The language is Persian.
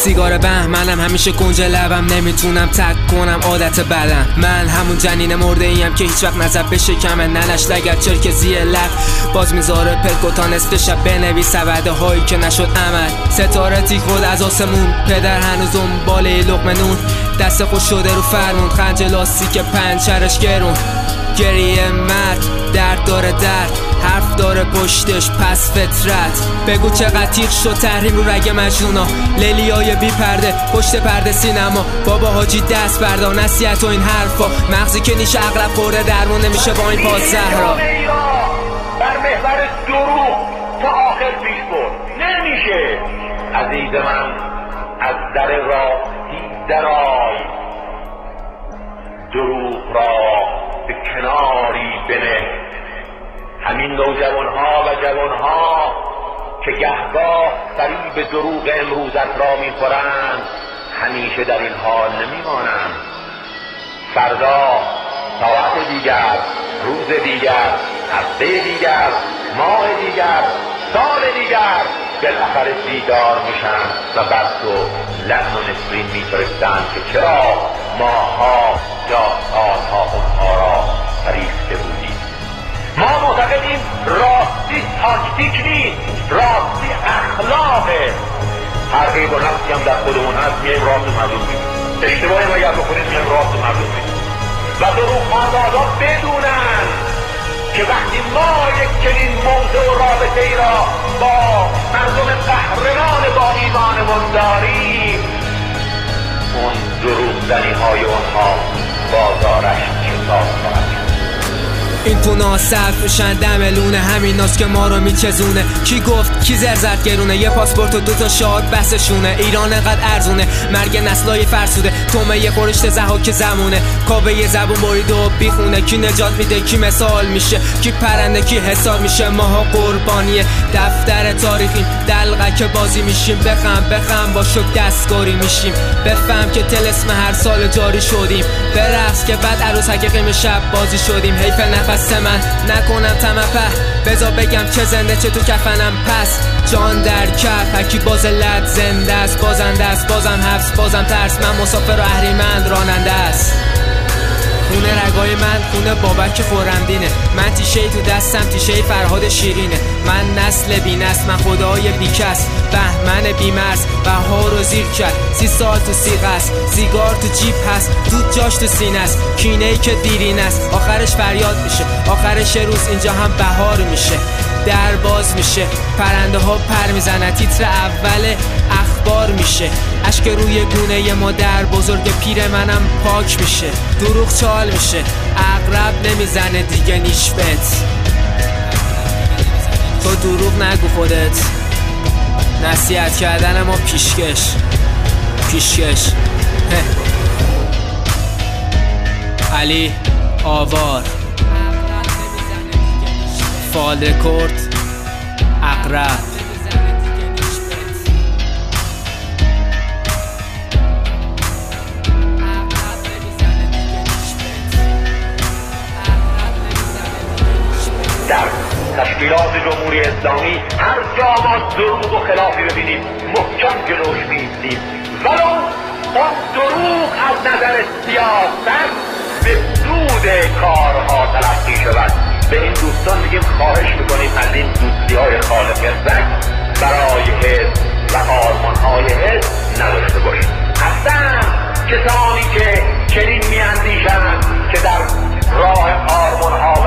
سیگار بهمنم همیشه کنج لبم، نمیتونم تک کنم عادت بدم. من همون جنین مرده ایم که هیچ وقت نزد به شکمه، ننش لگد چرکزی لب باز میذاره پلکوتا نصف شب بنویس وعده هایی که نشد عمل. ستاره تیک خود از آسمون، پدر هنوز دنباله لقمه نون، دست خوش شده رو فرمون، خنج لاستیک پنچرش گرون. گریه مرد درد داره، درد حرف داره پشتش پس فطرت. بگو چقدر تیغ شد تحریم رو رگ مجنونا، لیلیای بی پرده پشت پرده سینما. بابا حاجی دست بردار نصیحت و این حرفا، مغزی که نیشه اغلب خورده درمون نمیشه با این پاس زهرا. بر محور دروغ تا آخر پیش برد نمیشه. عزیز من از در راستی درآی، دروغ را به کناری بنه. همین نوجوانها و جوانها که گهگاه فریب دروغ امروزت را میخورند همیشه در این حال نمیمانند. فردا، ساعت دیگر، روز دیگر، هفته دیگر، ماه دیگر، سال دیگر بالاخره بیدار میشن و بر تو لعن و نفرین میفرستند که چرا ماها یا سالها اونها را فریفته بودیم. ما معتقدیم راستی تاکتیک نیست، راستی اخلاقه. هر عیب و نقصی هم در خودمون هست میایم راست و مظلوم میگیم، اشتباهی هم اگر بکنیم میایم راست و مظلوم میگیم. و دروغ پردازا بدونن که وقتی ما یک چنین موضوع و رابطه ای را با مردم قهرمان با ایمانمون داریم، اون دروغ زنی های اونها بازارش کتاب خواهد. این پونا صرف میشن دم لونه، همین ناست که ما رو میچزونه. کی گفت کی زرزت گرونه، یه پاسپورت و دوتا شاد بسشونه. ایران انقدر ارزونه، مرگ نسلای فرسوده، تومه یه خورشت زحاک زمونه. کابه یه زبون برید و بیخونه، کی نجات میده کی مثال میشه، کی پرنده کی حساب میشه. ماها قربانیه دفتر تاریخیم، دلقه بازی میشیم. بخم با شک دستکاری میشیم، بفهم که طلسم هر سال جاری شدیم. برقص که بعد عروس حقیقیم شب بازی شدیم. حیف نفس من نکنم تمپه، بذار بگم چه زنده چه تو کفنم. پس جان در کف هکی باز لد زنده است، بازنده است، بازم حبس بازم ترس. من مسافر و اهریمند راننده است. خونه رگای من خونه بابک خورمدینه، من تیشه تو دستم تیشه فرهاد شیرینه. من نسل بی نسل، من خدای بی کس، بهمن بی مرز بهار رو زیر کرد. 30 سال تو سیغ است، سیگار تو جیب هست، دود جاش تو سینه است، کینه ای که دیرین است آخرش فریاد میشه. آخرش روز اینجا هم بهار میشه، در باز میشه، پرنده ها پر میزنن، تیتر اول اخبار میشه. اشک روی گونه مادر بزرگ پیر منم پاک میشه. دروغ چال میشه، عقرب نمیزنه دیگه نیشبت. تو دروغ نگو خودت، نصیحت کردن ما پیشکش. علی آوار، فال رکورد، عقرب. در تشکیلات جمهوری اسلامی هر جا ما دروغ و خلافی ببینیم محکم جلوش می‌ایستیم، ولو اون دروغ از نظر سیاست به سود کارها تلقی شود. به این دوستان میگیم خواهش میکنیم از این دوستی‌های خالق رزق برای حزب و آرمان‌های حزب نداشته باشید. هستند کسانی که چنین می‌اندیشند که در راه آرمان‌ها